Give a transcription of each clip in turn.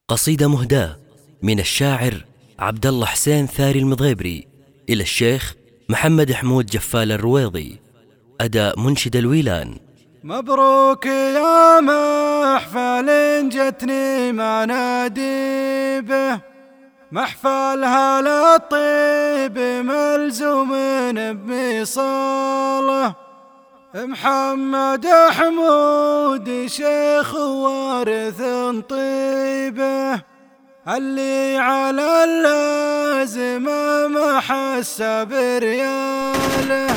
قصيدة مهداة من الشاعر عبد الله حسين ثاري المضيبري إلى الشيخ محمد حمود جفال الرويضي. أداء منشد الويلان. مبروك يا محفل جتني منادي به، محفلها للطيب ملزوم بمصاله. محمد حمود شيخ وارث طيبه، اللي على اللازم ما حس برياله.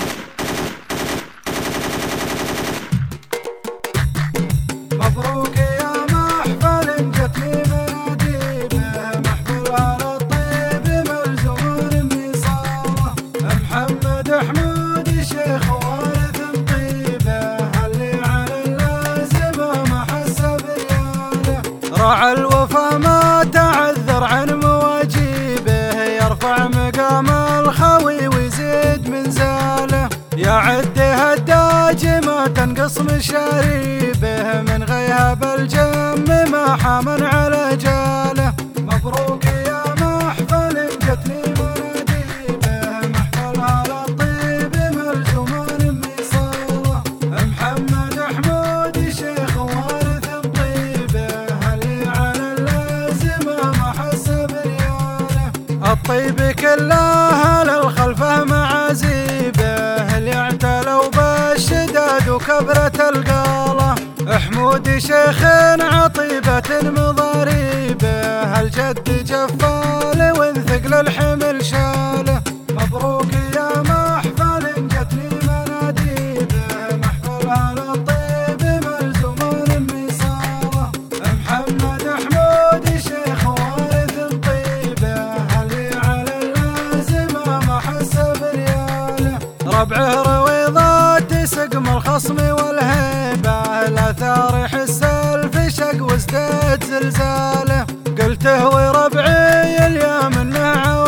مبروك يا محفل جتني منادي به، محفلها للطيب ملزوم بمصاله. محمد حمود شيخ وارث طيبه، اللي على اللازم ما حس برياله. راعى الوفا ما تعذر عن مواجيبه، يرفع مقام الخوي ويزيد من زاله. يعد هداج ما تنقص مشاريبه، من غياب الجم ما حامن على جاله. مبروك يا محفل جتني منادي به، محفلها للطيب ملزوم بمصاله. محمد حمود شيخ وارث طيبه، اللي على اللازم ما حس برياله. الطيب كلها للخلفه معازيبه، اللي اعتلوا بالشداد وكبرة القاله. حمود شيخ عطيبة مضاريبه، الجد جفال وانثقل الحمل شاله. مبروك يا محفل جتني منادي به، محفلها للطيب ملزوم بمصاله. محمد حمود شيخ وارث طيبه، اللي على اللازم ما حس برياله. ربعه رويضات سقم الخصم والهيبه، الاثار يحس الفشق وازداد زلزاله. قلته وربعي اليوم انه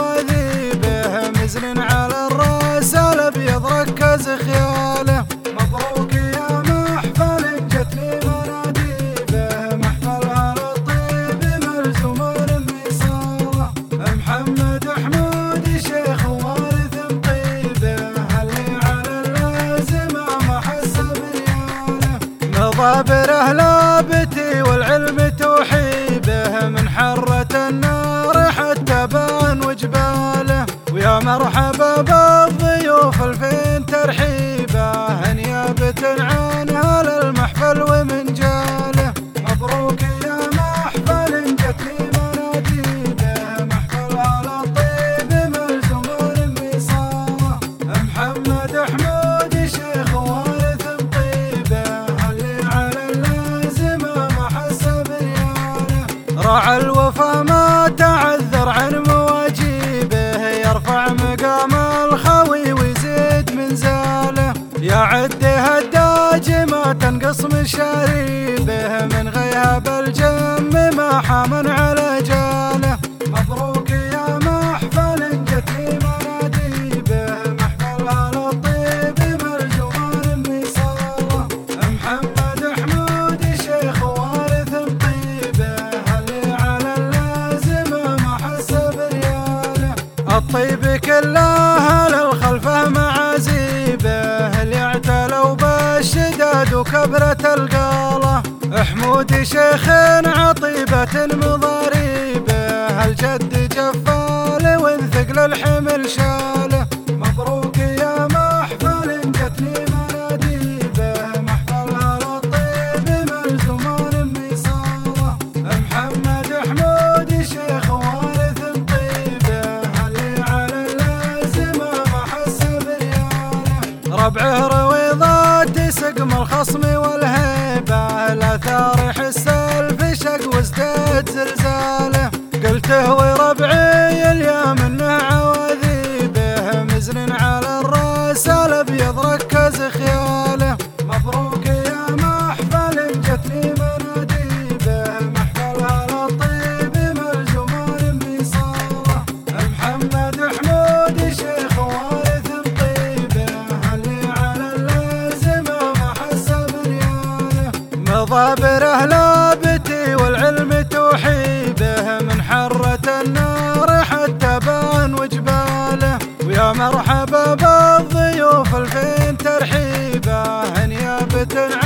عواذيبه، مزن على الراس الابيض ركز خياله. مبروك يا محفل جتني منادي به، محفلها للطيب ملزوم بمصاله. محمد حمود شيخ وارث طيبه، اللي على اللازم ما حس برياله. مضابره لابتي والعلم توحيبه، من حرة النار حتى بان وجباله. ويا مرحبا بالضيوف الفين ترحيبه، نيابة عنها للمحفل ومن جاله. مبروك يا محفل جتني منادي به، محفلها للطيب ملزوم بمصاله. محمد حمود شيخ وارث طيبه، اللي على اللازم ما حس برياله. راعى الوفا ما تعذر عن مواجيبه، يرفع مقام الخوي ويزيد من زاله. يعد هداج ما تنقص مشاريبه، من غياب الجم ما حامن على جاله. مبروك يا محفل جتني منادي به، محفلها للطيب ملزوم بمصاله. محمد حمود شيخ وارث طيبه، اللي على اللازم ما حس برياله. الطيب كلها للخلفه معازيبه، اللي اعتلوا بالشداد وكبرة القاله. حمود شيخ عطيبة مضاريبه، الجد جفال وانثقل الحمل شاله. مبروك يا محفل جتني منادي به، محفلها للطيب ملزوم بمصاله. محمد حمود شيخ وارث طيبه، اللي على اللازم ما حس برياله. ربعه رويضات سقم الخصم والهيبه، الاثار يحس الفشق وازداد زلزاله. قلته وربعي اليوم انه عواذيبه، مزن على الراس الابيض ركز خياله. مبروك يا محفل جتني منادي به، محفلها للطيب ملزوم بمصاله. محمد حمود شيخ وارث طيبه، اللي على اللازم ما حس برياله. مضابره لابتي والعلم توحيبه، طفت النار حتى بان وجباله. ويا مرحبا بالضيوف الفين ترحيبه نيابة